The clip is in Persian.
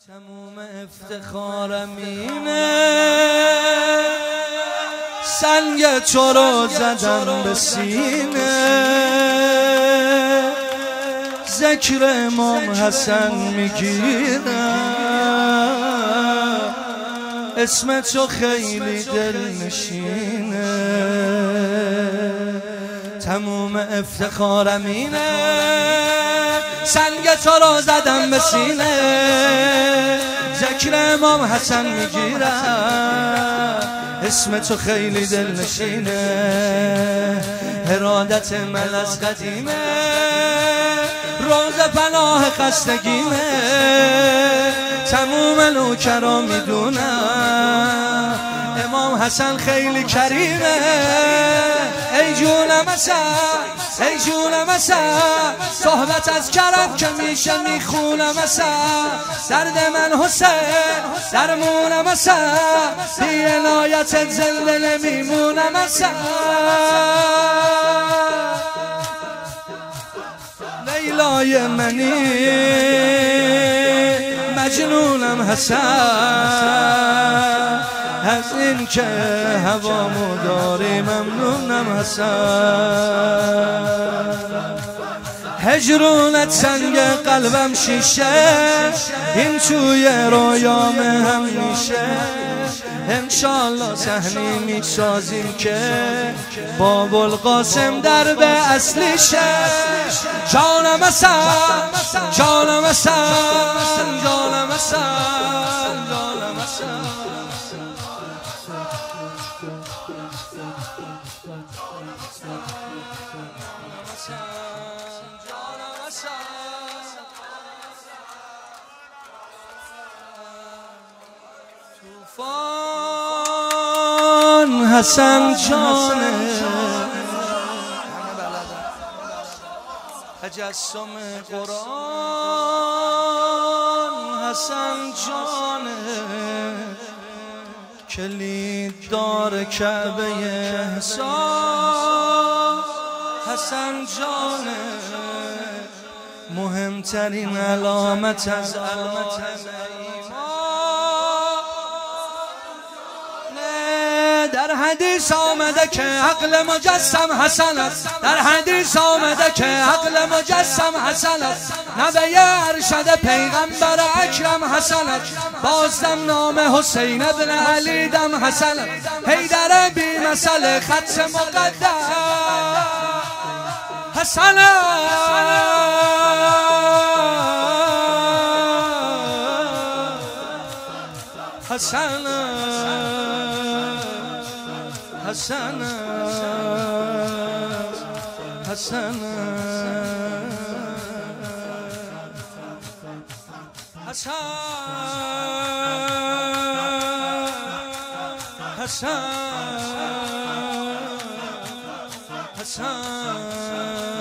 تموم افتخارم اینه سنگ تو رو زدم به سینه ذکر امام حسن میگیرم اسم تو خیلی دل نشینه تموم افتخارم اینه سنگ تو رو زدم به سینه ذکر امام حسن میگیرم اسم تو خیلی دل نشینه ارادت من از قدیمه روز پناه خستگیمه تموم نوکرا میدونم امام حسن خیلی کریمه ای جونم حسن ای جونم حسن صحبت از کرم که میشه میخونم حسن درد من حسین درمونم حسن بی عنایتت زنده نمیمونم حسن لیلای منی مجنونم حسن از این که هوامو داری ممنونم حسن هجرونت سنگ قلبم شیشه این توی رویام هم میشه انشالله صحنی میسازیم که باب القاسم در به اصلیشه جانم حسن جانم حسن جانم حسن جانم حسن طوفان حسن جانه تجسم قرآن حسن جانه کلید دار کعبه احسان حسن جانه مهمترین علامت از علامت در حدیث آمده که عقل مجسم حسن است در حدیث آمده که عقل مجسم حسن است نبی ارشد پیغمبر اکرم حسن است بازدم نام حسین ابن علی دم حسن است حیدر بی مثل خط مقدس حسن حسن حسن حسن حسن حسن حسن